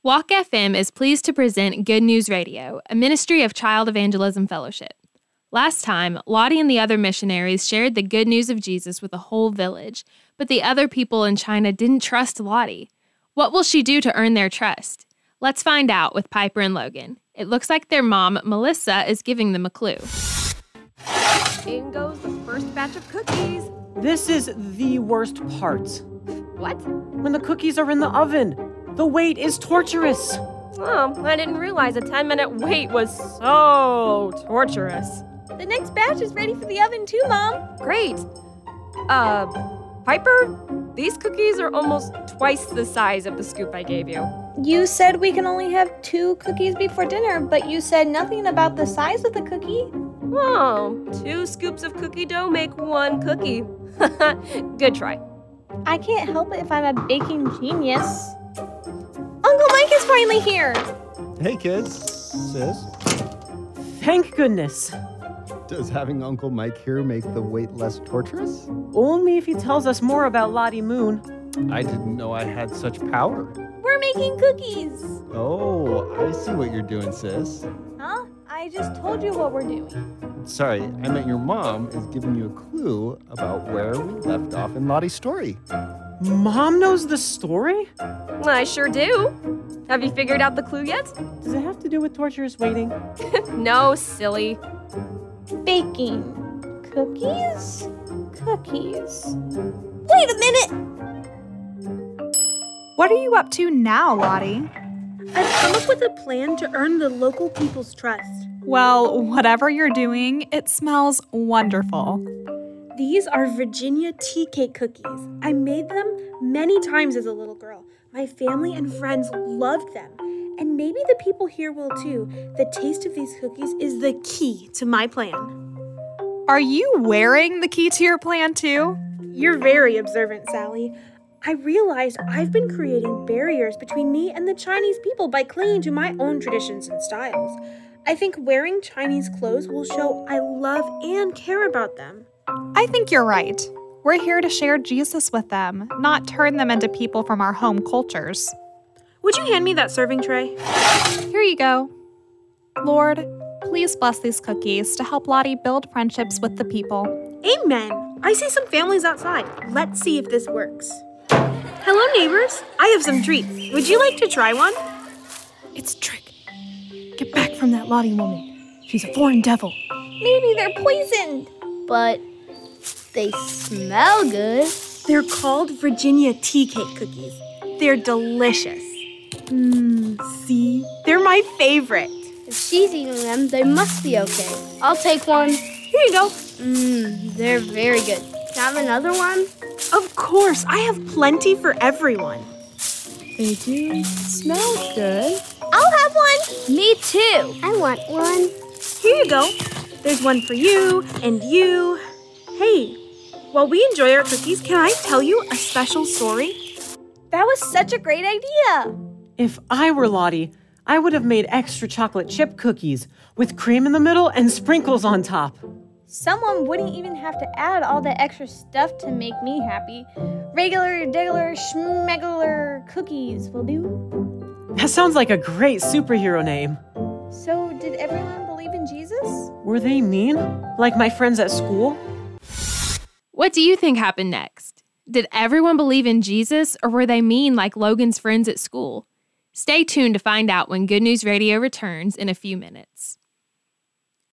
Walk FM is pleased to present Good News Radio, a ministry of Child Evangelism Fellowship. Last time, Lottie and the other missionaries shared the good news of Jesus with the whole village, but the other people in China didn't trust Lottie. What will she do to earn their trust? Let's find out with Piper and Logan. It looks like their mom, Melissa, is giving them a clue. In goes the first batch of cookies. This is the worst part. What? When the cookies are in the oven. The wait is torturous. Oh, I didn't realize a 10-minute wait was so torturous. The next batch is ready for the oven too, Mom. Great. Piper, these cookies are almost twice the size of the scoop I gave you. You said we can only have 2 cookies before dinner, but you said nothing about the size of the cookie. Oh, 2 scoops of cookie dough make 1 cookie. Good try. I can't help it if I'm a baking genius. Uncle Mike is finally here. Hey, kids. Sis. Thank goodness. Does having Uncle Mike here make the wait less torturous? Only if he tells us more about Lottie Moon. I didn't know I had such power. We're making cookies. Oh, I see what you're doing, sis. Huh? I just told you what we're doing. Sorry, I meant your mom is giving you a clue about where we left off in Lottie's story. Mom knows the story? I sure do. Have you figured out the clue yet? Does it have to do with torturous waiting? No, silly. Baking. Cookies? Cookies. Wait a minute! What are you up to now, Lottie? I've come up with a plan to earn the local people's trust. Well, whatever you're doing, it smells wonderful. These are Virginia tea cake cookies. I made them many times as a little girl. My family and friends loved them. And maybe the people here will too. The taste of these cookies is the key to my plan. Are you wearing the key to your plan too? You're very observant, Sally. I realized I've been creating barriers between me and the Chinese people by clinging to my own traditions and styles. I think wearing Chinese clothes will show I love and care about them. I think you're right. We're here to share Jesus with them, not turn them into people from our home cultures. Would you hand me that serving tray? Here you go. Lord, please bless these cookies to help Lottie build friendships with the people. Amen. I see some families outside. Let's see if this works. Hello, neighbors. I have some treats. Would you like to try one? It's a trick. Get back from that Lottie woman. She's a foreign devil. Maybe they're poisoned, but they smell good. They're called Virginia tea cake cookies. They're delicious. See? They're my favorite. If she's eating them, they must be okay. I'll take one. Here you go. They're very good. Can I have another one? Of course. I have plenty for everyone. They do smell good. I'll have one. Me too. I want one. Here you go. There's one for you and you. Hey, while we enjoy our cookies, can I tell you a special story? That was such a great idea. If I were Lottie, I would have made extra chocolate chip cookies with cream in the middle and sprinkles on top. Someone wouldn't even have to add all the extra stuff to make me happy. Regular, degular, schmegular cookies will do. That sounds like a great superhero name. So, did everyone believe in Jesus? Were they mean? Like my friends at school? What do you think happened next? Did everyone believe in Jesus, or were they mean like Logan's friends at school? Stay tuned to find out when Good News Radio returns in a few minutes.